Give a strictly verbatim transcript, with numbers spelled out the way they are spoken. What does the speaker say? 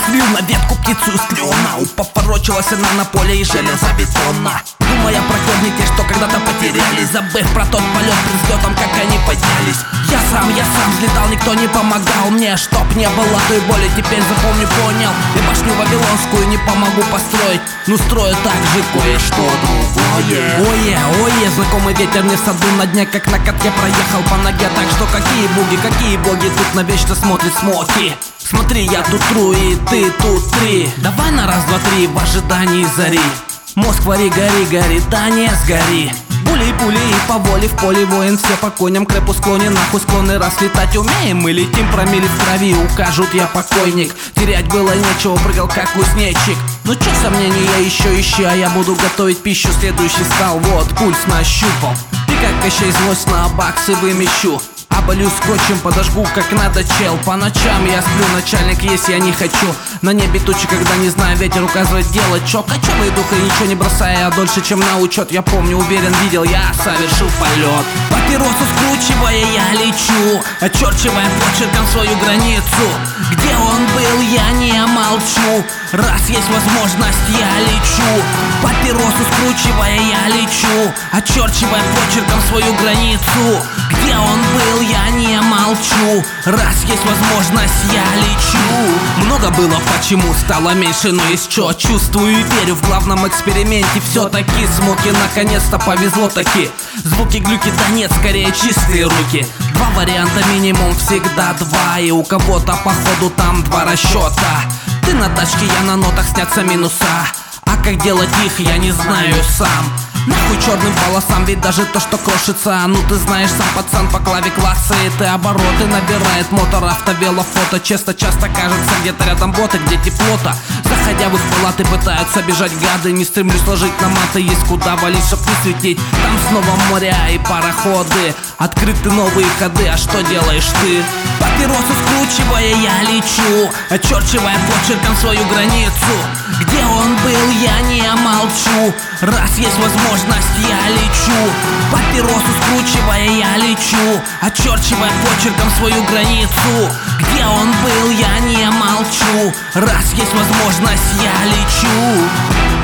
Схвил на ветку птицу из клена. Упопорочилась она на поле и железобетонно. Думая про корники, что когда-то потерялись, забыв про тот полет перед взлетом, как они поднялись. Я сам, я сам взлетал, никто не помогал мне. Чтоб не было той боли, теперь запомню, понял. И башню вавилонскую не помогу построить, ну строю так же кое-что другое. Ое, ое, знакомый ветер мне в саду на дне, как на катке проехал по ноге. Так что какие боги, какие боги тут навечно смотрят смоки. Смотри, я тут тру и ты тут три. Давай на раз, два, три в ожидании зари. Мозг вари, гори, гори, да не сгори. Пули-пули и по воле в поле воин. Все по коням, крэпу склоне, нахуй склоны. Раз летать умеем, мы летим, промили в крови. Укажут, я покойник, терять было нечего, прыгал как кузнечик. Ну чё сомнения, еще ищи, а я буду готовить пищу. Следующий стал, вот, пульс нащупал. И как Кощей злость на баксы вымещу. Оболью скотчем, подожгу как надо, чел. По ночам я сплю, начальник есть я не хочу. На небе тучи, когда не знаю, ветер указывает делать. Чё, кочевый дух и ничего не бросая, а дольше, чем на учет. Я помню, уверен, видел, я совершил полет. Папиросу скручивая, я лечу, очерчивая почерком свою границу. Где он был, я не молчу. Раз есть возможность, я лечу. Папиросу скручивая, я лечу, очерчивая почерком свою границу. Где он был, я не молчу. Раз есть возможность, я лечу. Много было почему, стало меньше, но есть что. Чувствую и верю в главном эксперименте. Все-таки смоки, наконец-то повезло таки. Звуки, глюки, да нет, скорее чистые руки. Два варианта минимум, всегда два. И у кого-то походу там два расчета. Ты на тачке, я на нотах, снятся минуса. А как делать их, я не знаю сам. Нахуй черным полосам, ведь даже то, что крошится. Ну ты знаешь, сам пацан по клаве классает и обороты набирает. Мотор, авто, вело, фото. Честно, часто кажется, где-то рядом боты, где теплота. Заходя в их палаты, пытаются бежать гады. Не стремлюсь сложить на маты, есть куда валить, чтоб не светить. Там снова моря и пароходы. Открыты новые ходы, а что делаешь ты? Папиросу скручивая, я лечу, очерчивая почерком свою границу. Где он был, я не молчу. Раз есть возможность, я лечу. Папиросу скручивая, я лечу, очерчивая почерком свою границу. Где он был, я не молчу. Раз есть возможность, я лечу.